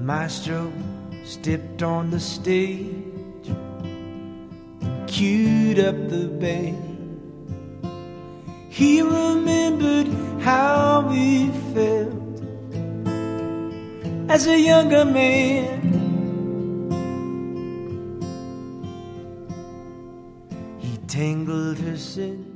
maestro stepped on the stage, queued up the band. He remembered how he felt as a younger man. He tangled her sin